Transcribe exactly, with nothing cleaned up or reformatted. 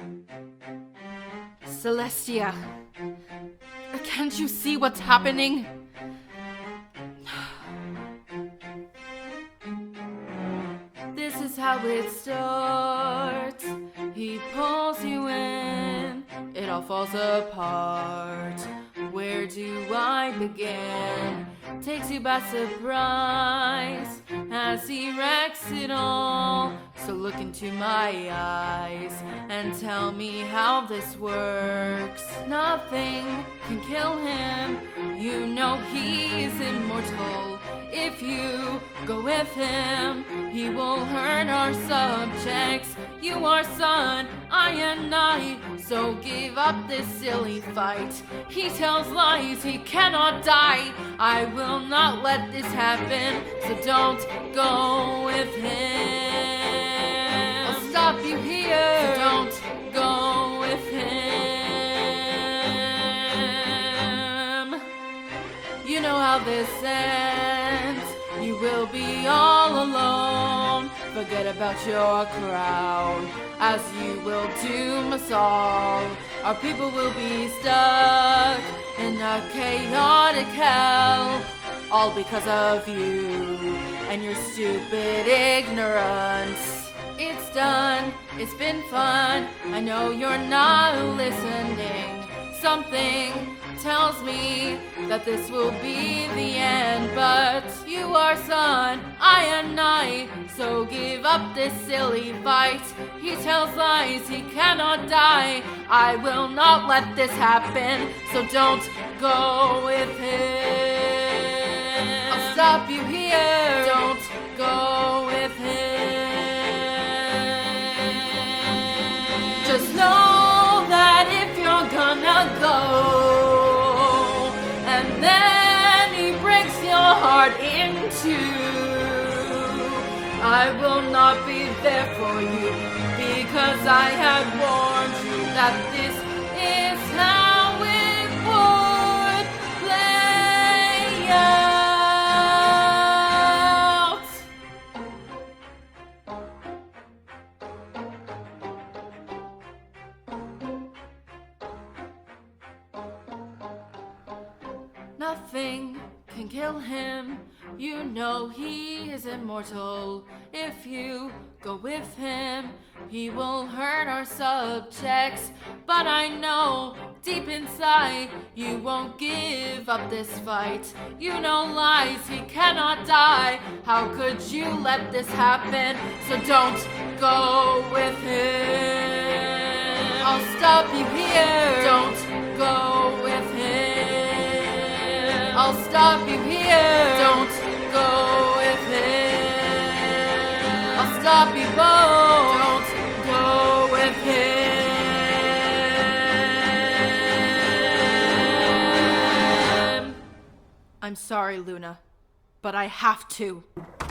Celestia, can't you see what's happening? This is how it starts. He pulls you in, it all falls apart. Where do I begin? Takes you by surprise as he wrecks it all. So look into my eyes and tell me how this works. Nothing can kill him, you know he's immortal. If you go with him, he will hurt our subjects. You are son, I am night, so give up this silly fight. He tells lies, he cannot die. I will not let this happen, so don't go with him. I'll stop you here, so don't go with him. You know how this ends, you will be all alone. Forget about your crowd, as you will doom us all. Our people will be stuck in a chaotic hell, all because of you and your stupid ignorance. It's done, it's been fun, I know you're not listening. Something tells me that this will be the end, but you are son, I am night, so give up this silly fight. He tells lies, he cannot die. I will not let this happen, so don't go with him. I'll stop you here, don't go with him. Just know that if you're gonna go, and then he breaks your heart in two, I will not be there for you, because I have warned you that this is how it would play out. Nothing can kill him, you know he is immortal. If you go with him, he will hurt our subjects. But I know deep inside you won't give up this fight. You know lies, he cannot die. How could you let this happen? So don't go with him. I'll stop you here, don't go with him. I'll stop you here, don't go with him. I'll stop you both, don't go with him. I'm sorry, Luna, but I have to.